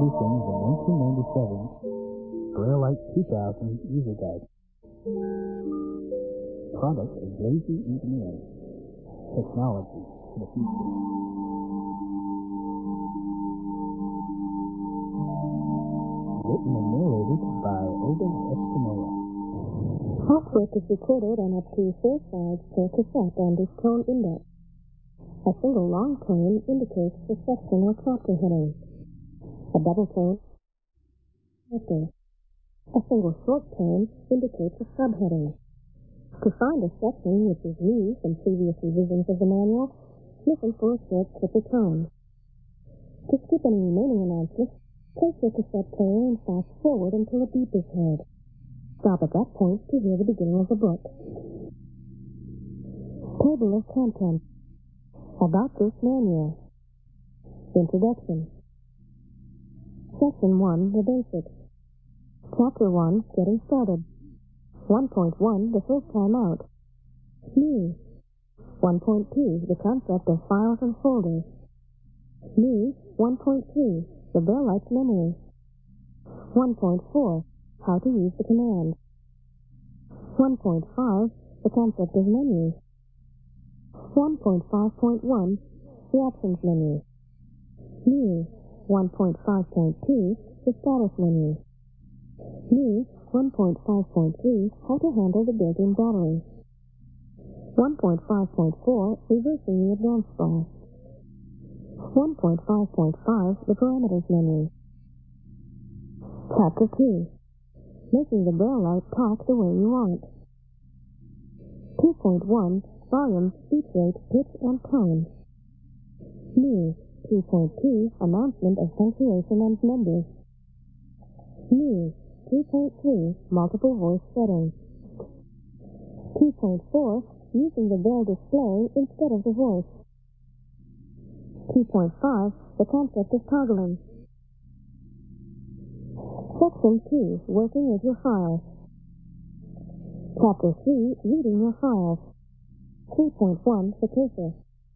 Introducing the 1997 Braille Light 2000 User Guide. Product of Lazy Engineering. Technology for the future. Written and narrated by Obed Espinola. Artwork is recorded on up to 4 sides per cassette on this tone index. A single long tone indicates the section or chapter heading. A double tone, chapter. A single short tone indicates a subheading. To find a section which is new from previous revisions of the manual, listen for a short clipper tone. To skip any remaining announcements, place your cassette player and fast forward until a beep is heard. Stop at that point to hear the beginning of the book. Table of Contents. About this manual. Introduction. Section 1, the basics. Chapter 1, getting started. 1.1, the first time out. New. 1.2, the concept of files and folders. New. 1.3, the Braille Light's memory. 1.4, how to use the command. 1.5, the concept of menus. 1.5.1, the options menu. New. 1.5.2, the status menu. New. 1.5.3, how to handle the built-in battery. 1.5.4, reversing the advanced bar. 1.5.5, the parameters menu. Chapter 2, making the Braille Light talk the way you want. 2.1, volume, speech rate, pitch, and tone. New. 2.2, announcement of punctuation and numbers. New. 2.3, multiple voice settings. 2.4, using the Braille display instead of the voice. 2.5, the concept of toggling. Section 2, working with your files. Chapter 3, reading your files. 3.1, the cursor.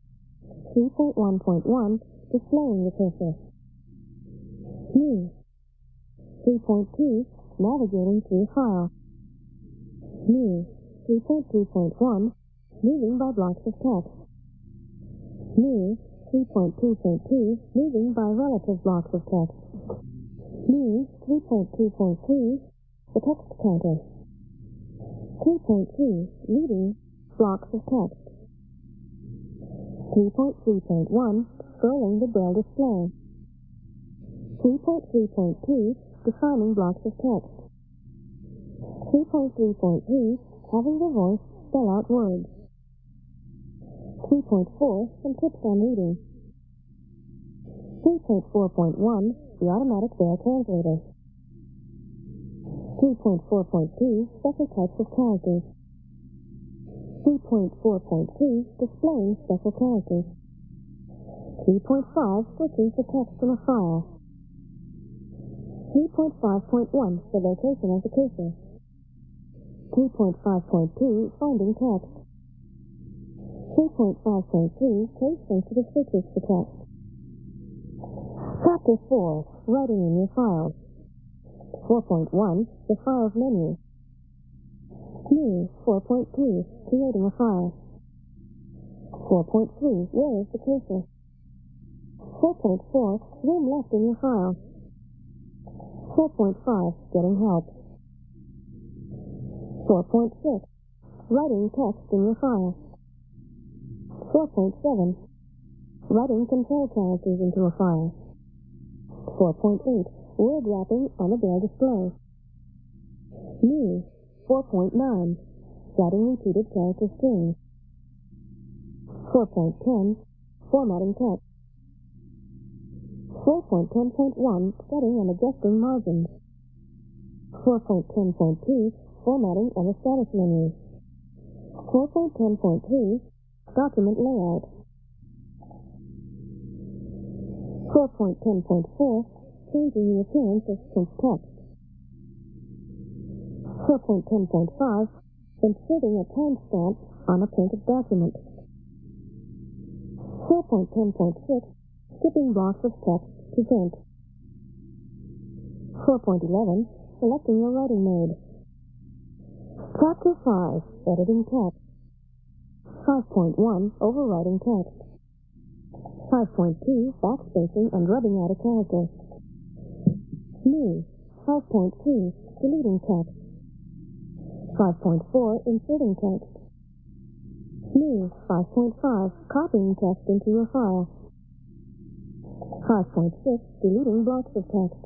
3.1.1, displaying the cursor. New. 3.2, navigating through files. New. 3.2.1, moving by blocks of text. New. 3.2.2, moving by relative blocks of text. New. 3.2.3, the text counter. 3.3, reading blocks of text. 3.3.1, scrolling the Braille display. 3.3.2, defining blocks of text. 3.3.3, having the voice spell out words. 3.4, some tips on reading. 3.4.1, the automatic Braille translator. 3.4.2, special types of characters. 3.4.2, displaying special characters. 3.5, switching to text in a file. 3.5.1, the location of the cursor. 3.5.2, finding text. 3.5.3, case-sensitive switches to text. Chapter 4, writing in your files. 4.1, the files menu. New. 4.2, creating a file. 4.3, where is the cursor? 4.4, room left in your file. 4.5, getting help. 4.6, writing text in your file. 4.7, writing control characters into a file. 4.8, word wrapping on a Braille display. New. 4.9, writing repeated character strings. 4.10, formatting text. 4.10.1, setting and adjusting margins. 4.10.2, formatting of a status menu. 4.10.3, document layout. 4.10.4, changing the appearance of print text. 4.10.5, inserting a timestamp on a printed document. 4.10.6, skipping blocks of text to print. 4.11, selecting your writing mode. Chapter 5, editing text. 5.1, overwriting text. 5.2, backspacing and rubbing out a character. New. 5.2, deleting text. 5.4, inserting text. New. 5.5, copying text into your file. 5.6, deleting blocks of text.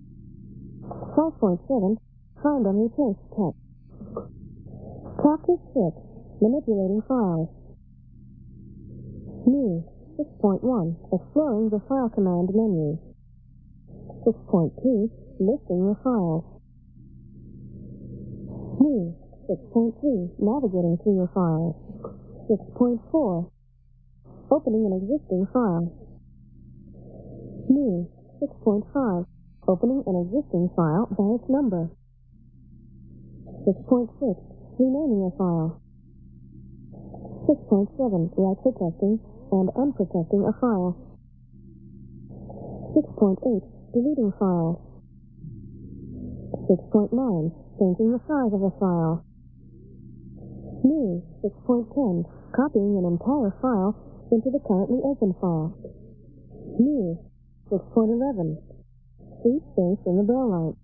5.7, find and replace text. Chapter 6, manipulating files. New. 6.1, exploring the file command menu. 6.2, listing your files. New. 6.3, navigating through your files. 6.4, opening an existing file. New. 6.5, opening an existing file by its number. 6.6, renaming a file. 6.7, write protecting and unprotecting a file. 6.8, deleting files. 6.9, changing the size of a file. New. 6.10, copying an entire file into the currently open file. New. 6.11, free space in the bell light.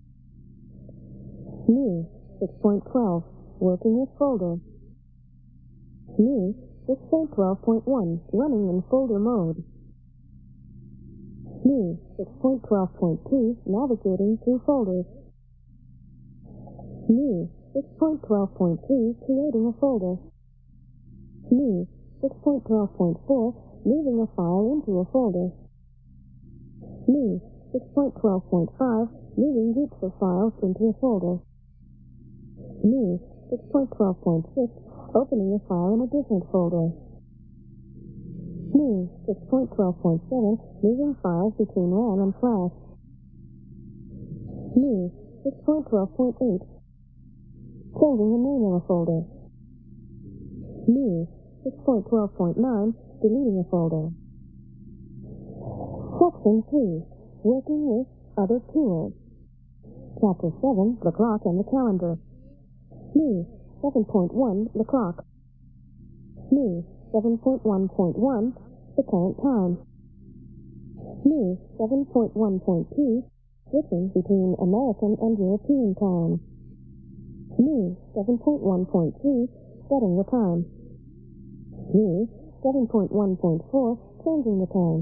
New. 6.12, working with folder. New. 6.12.1, running in folder mode. New. 6.12.2, navigating through folders. New. 6.12.3, creating a folder. New. 6.12.4, moving a file into a folder. New. 6.12.5, moving groups of files into a folder. New. 6.12.6, opening a file in a different folder. New. 6.12.7, moving files between RAM and flash. New. 6.12.8, changing the name of a folder. New. 6.12.9, deleting a folder. Section 3, working with other tools. Chapter 7, the clock and the calendar. New. 7.1, the clock. New. 7.1.1, the current time. New. 7.1.2, switching between American and European time. New. 7.1.3, setting the time. New. 7.1.4, changing the time.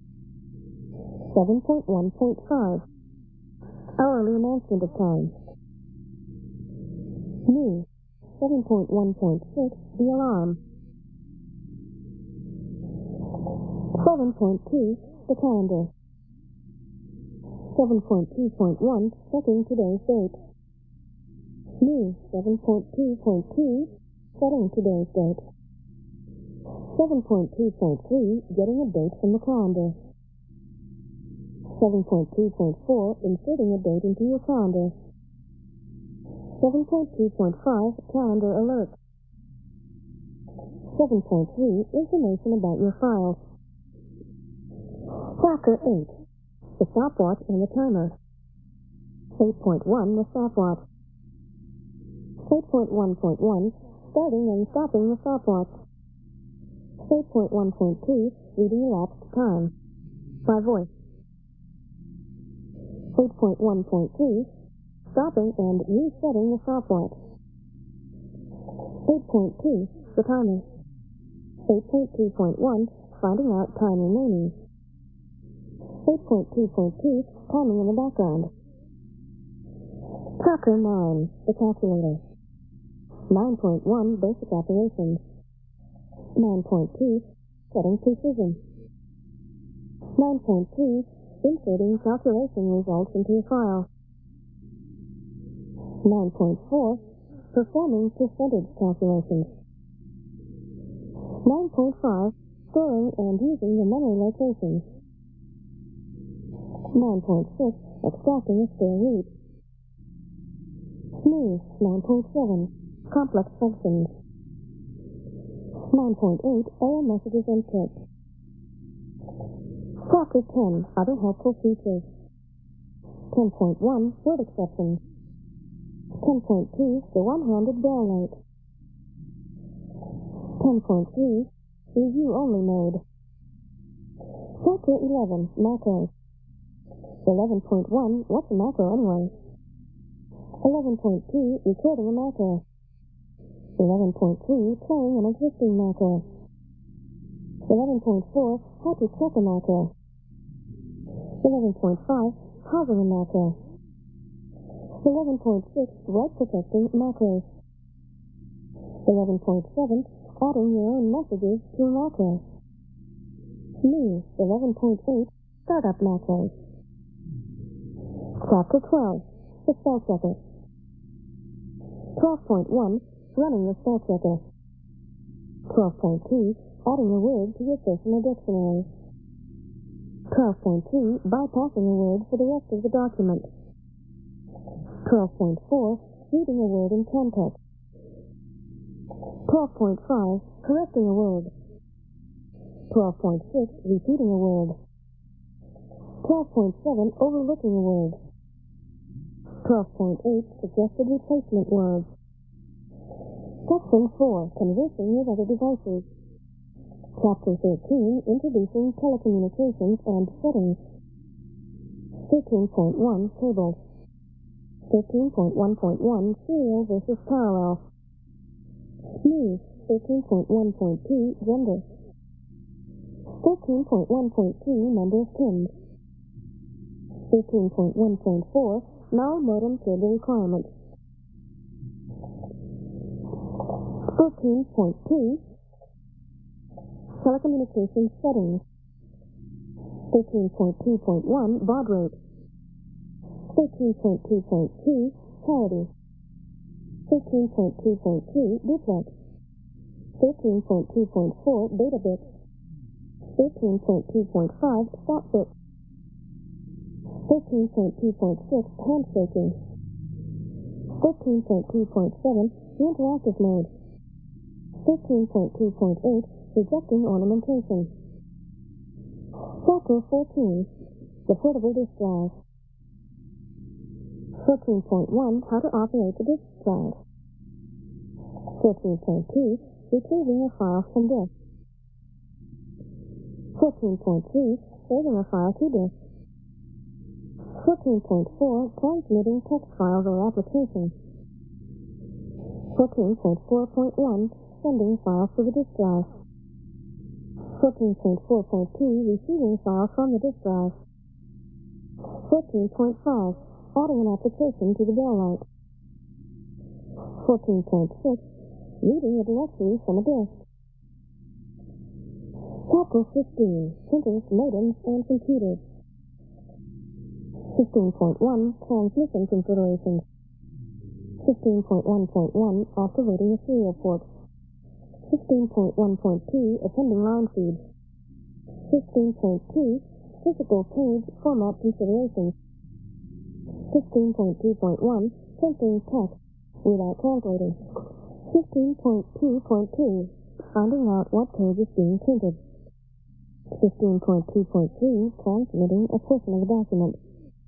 7.1.5, hourly announcement of time. New. 7.1.6, the alarm. 7.2, the calendar. 7.2.1, setting today's date. New. 7.2.2, setting today's date. 7.2.3, getting a date from the calendar. 7.2.4, inserting a date into your calendar. 7.2.5, calendar alert. 7.3, information about your files. Chapter 8, the stopwatch and the timer. 8.1, the stopwatch. 8.1.1, starting and stopping the stopwatch. 8.1.2, reading elapsed time. By voice. 8.1.3, stopping and resetting the stopwatch. 8.2, the timer. 8.2.1, finding out time remaining. 8.2.2, timing in the background. Chapter 9, the calculator. 9.1, basic operations. 9.2, setting precision. 9.3, inserting calculation results into a file. 9.4, performing percentage calculations. 9.5, storing and using the memory locations. 9.6, extracting a spare root. New. 9.7, complex functions. 9.8, error messages and tips. Chapter 10, other helpful features. 10.1 Word exceptions. 10.2 The one-handed braille light. 10.3 Review only mode. Chapter 11 Macros. 11.1 What's a macro anyway? 11.2 Recording a macro. 11.3 Playing an existing macro. 11.4 How to check a macro. 11.5 Pausing a macro. 11.6 Write protecting macros. 11.7 Adding your own messages to a macro. New 11.8 Startup macros. Chapter 12 The Spell Checker. 12.1 Running the Spell Checker. 12.2 Adding a word to your personal dictionary. 12.3 Bypassing a word for the rest of the document. 12.4 Reading a word in context. 12.5 Correcting a word. 12.6 Repeating a word. 12.7 Overlooking a word. 12.8 Suggested replacement words. Section 4 Conversing with other devices. Chapter 13 Introducing telecommunications and settings. 13.1 Tables. 13.1.1 Serial versus parallel. New 13.1.2 Gender. 13.1.2 Number of pins. 13.1.4 Null modem cable requirements. 13.2 Telecommunications settings. 13.2.1 Baud rate. 13.2.2 Parity. 13.2.2 Duplex. 13.2.4 Data bit. 13.2.5 Stop bit. 13.2.6 Handshaking. 13.2.7 Interactive mode. 13.2.8 Rejecting ornamentation. Chapter 14 The portable disk drive. 14.1 How to operate the disk drive. 14.2 Retrieving a file from disk. 14.3 Saving a file to disk. 14.4 Transmitting text files or applications. 14.4.1 Sending files to the disk drive. 14.4.2 Receiving files from the disk drive. 14.5 Adding an application to the braille light. 14.6 Reading a directory from a disk. Chapter 15 Printers, modems, and computers. 15.1 Transmission considerations. 15.1.1 Activating a serial port. 15.1.2 Appending line feeds. 15.2 Physical page format considerations. 15.2.1 Printing text without translating. 15.2.2 Finding out what page is being printed. 15.2.3 Transmitting a portion of a document.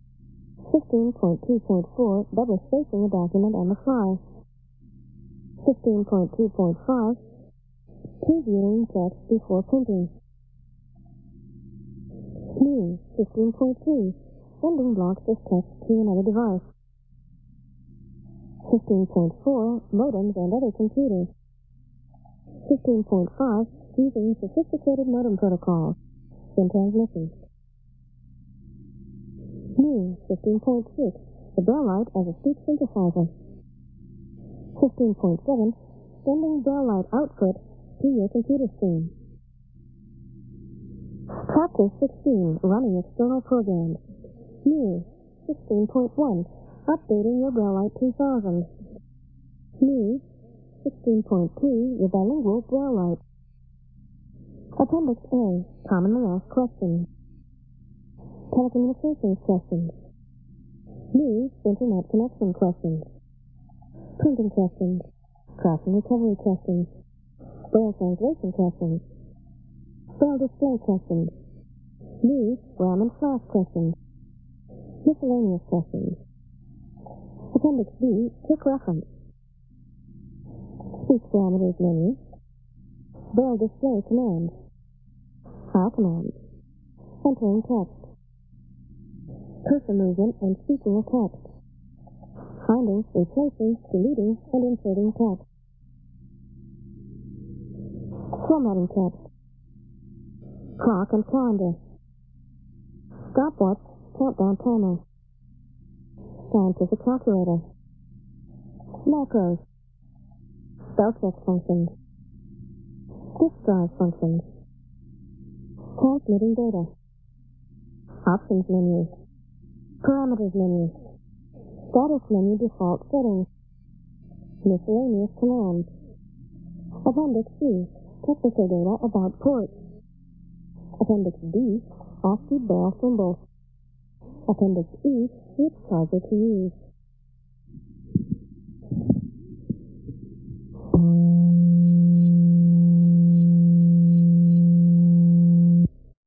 15.2.4 Double spacing a document on the fly. 15.2.5 Previewing text before printing. New 15.3 Sending blocks of text to another device. 15.4 Modems and other computers. 15.5 Using sophisticated modem protocols in transmission. New 15.6 The braille light as a speech synthesizer. 15.7 Sending braille light output to your computer screen. Chapter 16 Running external programs. New 16.1 Updating your braille light 2000. New 16.2 The bilingual braille light. Appendix A Commonly asked questions. Telecommunications questions. New Internet connection questions. Printing questions. Crash and recovery questions. Braille translation questions. Braille display questions. New RAM and flash questions. Miscellaneous questions. Appendix B, quick reference. Speech parameters menu. Braille display commands. File commands. Entering text. Cursor movement and speaking of text. Finding, replacing, deleting, and inserting text. Formatting text. Clock and calendar. Stopwatch, countdown timer. Scientific calculator. Macros. Spell check functions. Disk drive functions. Transmitting data. Options menu. Parameters menu. Status menu default settings. Miscellaneous commands. Appendix C, technical data about ports. Appendix D, off-key barrel symbols. Appendix E, which charger to use.